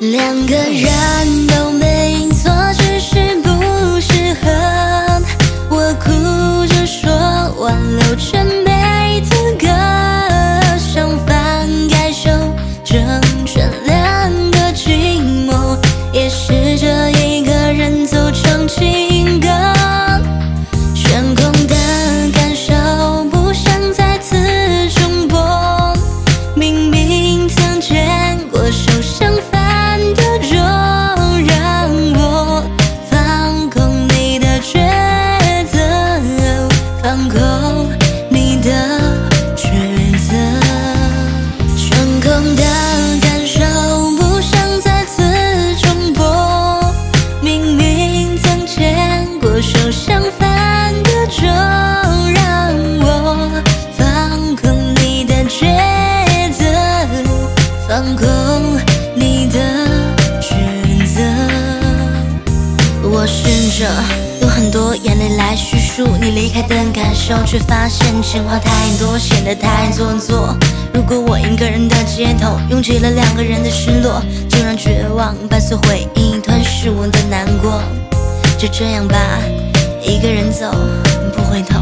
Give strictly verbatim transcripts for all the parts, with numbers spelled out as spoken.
两个人都没错，只是不适合。我哭着说挽留真没资格，相反感受成全两个寂寞，也试着一个人走成情歌。悬空的感受不想再次重播，明明曾见过受伤犯的重，让我放空你的抉择，放空你的抉择。悬空的感受不想再次重播，明明曾见过受伤犯的重，让我放空你的抉择，放空你的抉择。我试着用很多眼泪来叙述你离开的感受，却发现情话太多，显得太做作。如果我一个人的街头拥挤了两个人的失落，就让绝望伴随回忆吞噬我的难过。就这样吧，一个人走不回头。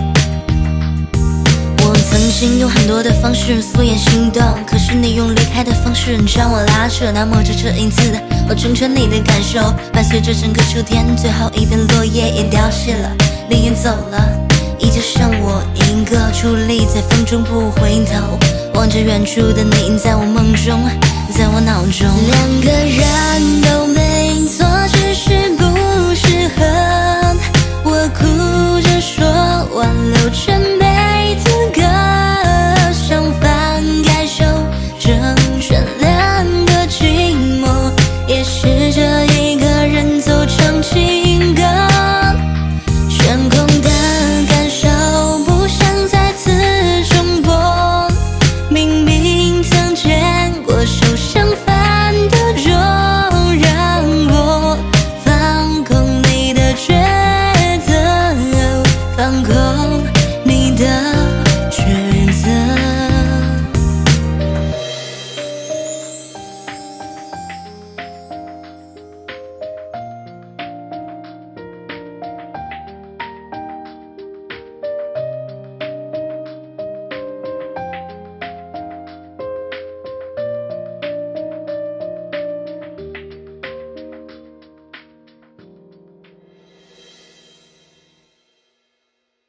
我曾经用很多的方式敷衍心动，可是你用离开的方式将我拉扯。那么这这一次我成全你的感受，伴随着整个秋天，最后一片落叶也凋谢了，你也走了，依旧剩我一个矗立在风中不回头，望着远处的你，在我梦中，在我脑中。两个人都没错，只是不适合。我哭着说挽留真